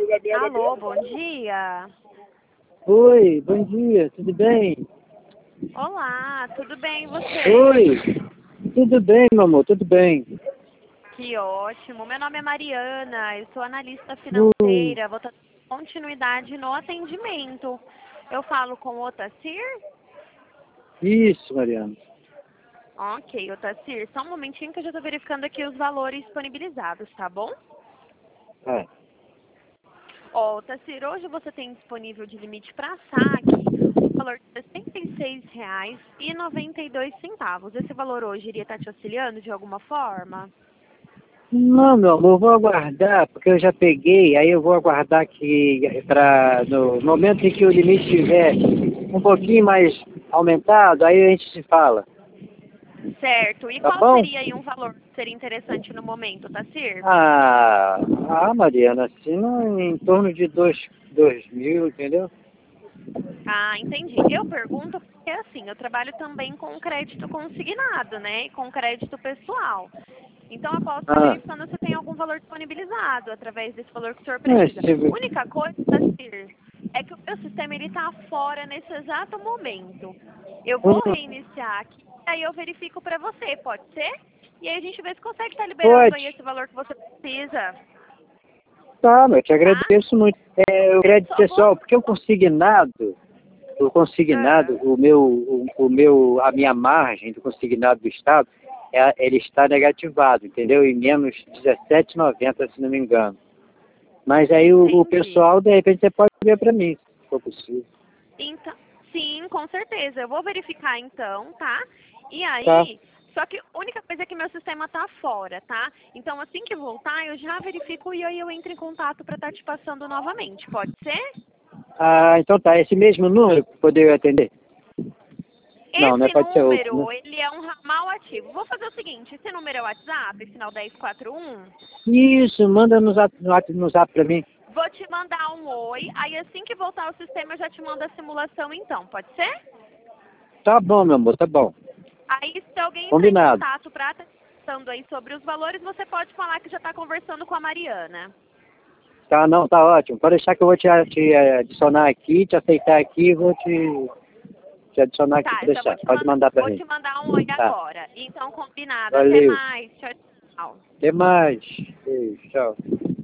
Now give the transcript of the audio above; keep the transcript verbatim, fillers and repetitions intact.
Alô, bom dia. Oi, bom dia, tudo bem? Olá, tudo bem e você? Oi, tudo bem, meu amor, tudo bem. Que ótimo. Meu nome é Mariana, eu sou analista Oi, financeira, vou dar continuidade no atendimento. Eu falo com o Otacir? isso, Mariana. Ok, Otacir, só um momentinho que eu já estou verificando aqui os valores disponibilizados, tá bom? Ah, Ó, Otacir, hoje você tem disponível de limite para saque o valor de sessenta e seis reais e noventa e dois centavos. Esse valor hoje iria estar te auxiliando de alguma forma? não, meu amor, eu vou aguardar, porque eu já peguei, aí eu vou aguardar que para no momento em que o limite estiver um pouquinho mais aumentado, aí a gente se fala, Certo. E tá qual bom? seria aí um valor que seria interessante no momento, Tacir? Ah, ah Mariana, assim, não, em torno de dois, dois mil, entendeu? Ah, entendi. Eu pergunto porque, assim, eu trabalho também com crédito consignado, né? E com crédito pessoal. Então, eu posso estar Ah, verificando se tem algum valor disponibilizado através desse valor que o senhor é, precisa. se, Única coisa, Tacir, é que o meu sistema ele está fora nesse exato momento. Eu vou hum, reiniciar aqui, aí eu verifico para você, pode ser? E aí a gente vê se consegue estar liberando aí pode. esse valor que você precisa. Tá, eu te Tá? agradeço muito. É, o crédito Só vou. pessoal, porque o consignado, o consignado, Ah, o meu, o, o meu, a minha margem do consignado do Estado, é, ele está negativado, entendeu? Em menos dezessete reais e noventa centavos, se não me engano. Mas aí o, o entendi. pessoal, de repente, você pode ver para mim, se for possível. Então, sim, com certeza. Eu vou verificar então, tá? E Tá, aí, só que a única coisa é que meu sistema tá fora, tá? Então, assim que voltar, eu já verifico e aí eu entro em contato para estar te passando novamente. Pode ser? ah, então tá, esse mesmo número para poder atender? Não, né? Esse Pode ser outro, né? número, ele é um ramal ativo. Vou fazer o seguinte, esse número é o WhatsApp, final dez quatro um. Isso, manda no zap, no zap, no zap para mim. Vou te mandar um oi, aí assim que voltar o sistema eu já te mando a simulação então, pode ser? Tá bom, meu amor, tá bom. Aí, se alguém entrar em Combinado. contato para estar conversando aí sobre os valores, você pode falar que já está conversando com a Mariana. Tá, não, tá ótimo. Pode deixar que eu vou te, te eh, adicionar aqui, te aceitar aqui e vou te, te adicionar aqui, Tá, pode eu só vou deixar. te Pode mandar, mandar pra vou mim. te mandar um oi Tá, agora. Então, combinado. Até valeu. mais. Tchau, tchau. Até mais. Beijo, tchau.